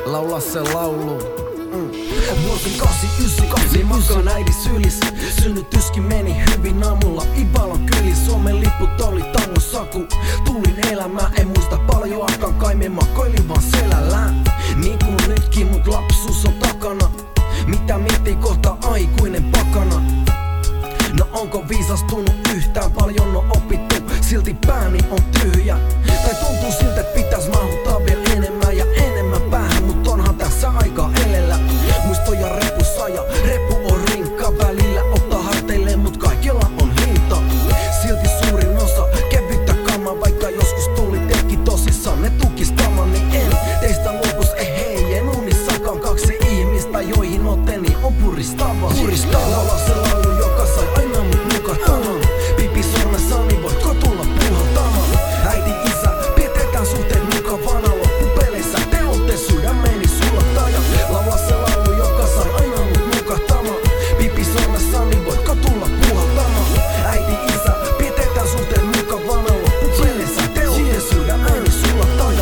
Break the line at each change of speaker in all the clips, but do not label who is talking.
laula se laulu. Vuosi 89, makaan äidin sylis. Synnytyskin meni hyvin aamulla Ibalon kylis. Suomen liput oli tangon saku. Tulin elämään, en muista paljoakaan, kai me makoilin vaan selällään. Niin kuin nytkin, mut lapsuus on takana. Mitä miettii kohta aikuinen pakana? No onko viisastunut yhtään, paljon on opittu, silti pääni on tyhjä. Tai tuntuu siltä, et pitäis mahuttaa vielä enemmän ja enemmän päähän, mut onhan tässä aika elellä. Muistoja repussa ja repu on rinkka, välillä ottaa harteilleen, mut kaikilla on hinta. Silti suurin osa kevyttä kamaa, vaikka joskus tuli teki tosissaan ne tukistamaan, niin en teistä lopus hei, en unissakaan kaksi ihmistä, joihin oteni on puristava. Laula se laulu, joka sai aina mut nukahtamaan. Pipi sormessani, voitko tulla puhaltamaan? Äiti, isä, pidetään suhteet mukavana. Loppupeleissä te ootte sydämeni sulattaja. Laula se laulu, joka sai aina mut nukahtamaan. Pipi sormessani, voitko tulla puhaltamaan? Äiti, isä, pidetään suhteet mukavana. Loppupeleissä te ootte sydämeni sulattaja.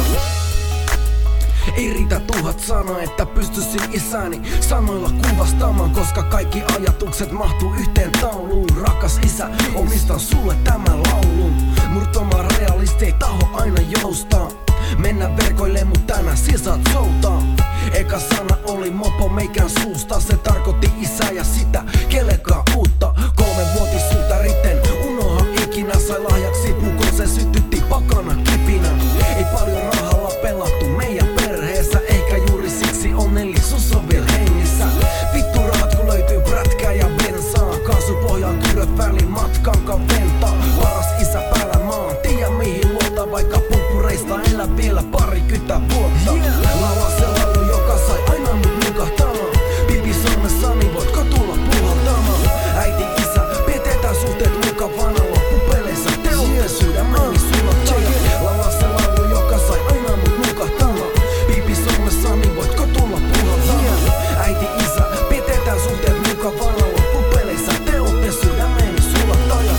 Ei riitä 1000 sanaa, että pystyisin isäni sanoilla kuvastamaan, koska kaikki ajatukset mahtuu yhteen tauluun. Rakas isä, omistan sulle tämän laulun. Murtoma realisti ei taho aina joustaa. Mennä verkoille, mut tänään saat soutaa. Eka sana oli mopo meikän suusta. Se tarkoitti isää ja sitä kellekaan uutta. 3-vuotissuutta ritten unoha ikinä. Sai lahjaksi pukon, se sytytti pakana kipinä. Ei paljon rahalla pelattu meidän perheessä. Ehkä juuri siksi onnellisuus on vielä hengissä. Vittu rahat kun löytyy prätkää ja bensaa. Kaasupohjaan kyröt väliin matkan kaventaa. Paras isä päällä maan, tiedä mihin luota. Vaikka pumpureista elä vielä parikymmentä vuotta. Laula se laulu, joka sai aina mut nukahtamaan. Pipi sormessani, voitko tulla puhaltamaan? Äiti, isä, pidetään suhteet mukavana. Loppupeleissä te ootte sydämeni sulattaja. Laula se laulu, joka sai aina mut nukahtamaan. Pipi sormessani, voitko tulla puhaltamaan? Äiti, isä, pidetään suhteet mukavana. Loppupeleissä te ootte sydämeni sulattaja.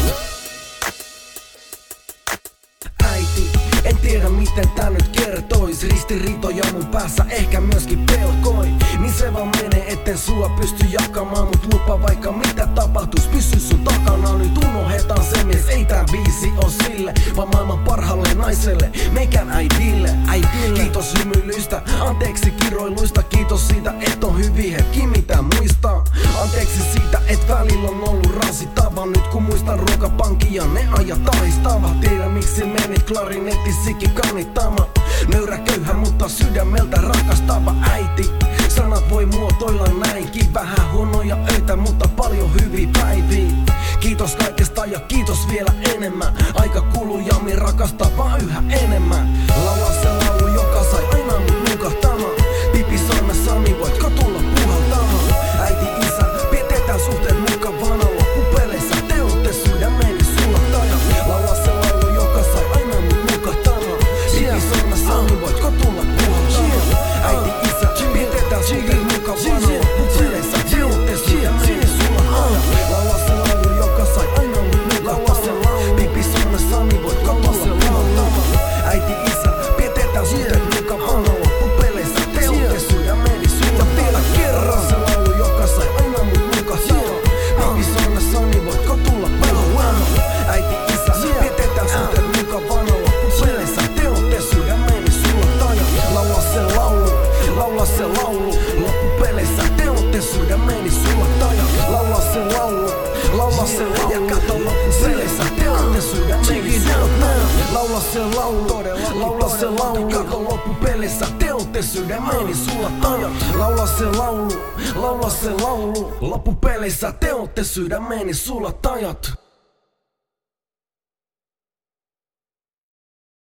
Äiti, en tiedä miten tää nyt kertois. Ristiriitoja mun päässä ehkä myöskin pelkoi. Niin se vaan menee, etten sua pysty jakamaan. Mut lupa vaikka mitä tapahtuis, pysy sun takana. Nyt unohdetaan se mies, ei tää biisi oo sille, vaan maailman parhaalle naiselle, meikän äidille. Kiitos hymyilystä, anteeksi kiroiluista. Kiitos siitä, et on hyviä hetki mitä muistaa. Anteeksi siitä, et välillä on ollut rasittava. Nyt kun muistan ruokapankkia, ne ajat ahistava. Tiedä miksi menit klarinettissikin kannittama. Nöyrä köyhä, mutta sydämeltä rakastava äiti. Sanat voi muotoilla näinkin. Vähän huonoja öitä, mutta paljon hyviä päiviä. Kiitos kaikesta ja kiitos vielä enemmän. Aika kuluu ja me rakastaa vaan yhä enemmän. Laula se laulu, joka sai aina mut nukahtamaan. Pipi sormessani, voitko tulla puhaltamaan? Äiti, isä, pidetään suhteet mukavana. Loppupeleissä te ootte sydämeni sulattaja. Laula se laulu, joka sai aina mut nukahtamaan. Pipi sormessani, voitko tulla puhaltamaan? Äiti, isä, pidetään suhteet mukavana. Loppupeleissä te ootte sydämeni sulattaja. Laula se laulu, joka sai aina mut nukahtamaan. Pipi sormessani, voitko tulla puhaltamaan? Äiti, isä, pidetään suhteet mukavana. Loppupeleissä te ootte sydämeni sulattaja. Vielä kerran se laulu, joka sai aina mut nukahtamaan. Pipi sormessani, voitko tulla puhaltamaan? Äiti, isä, pidetään suhteet mukavana. Loppupeleissä te ootte sydämeni sulattaja. Laula se laulu, laula se laulu. Loppupeleissä te ootte sydämeni sulattaja. Laula se laulu, laula se laulu. Ja kato loppupeleissä te ootte sydämeni sulattaja. Laula se laulu, laula se laulu. Kato loppupeleissä te ootte sydämeni sulattaja. Laula se laulu, laula se laulu. Loppupeleissä te ootte sydämeni sulattajat.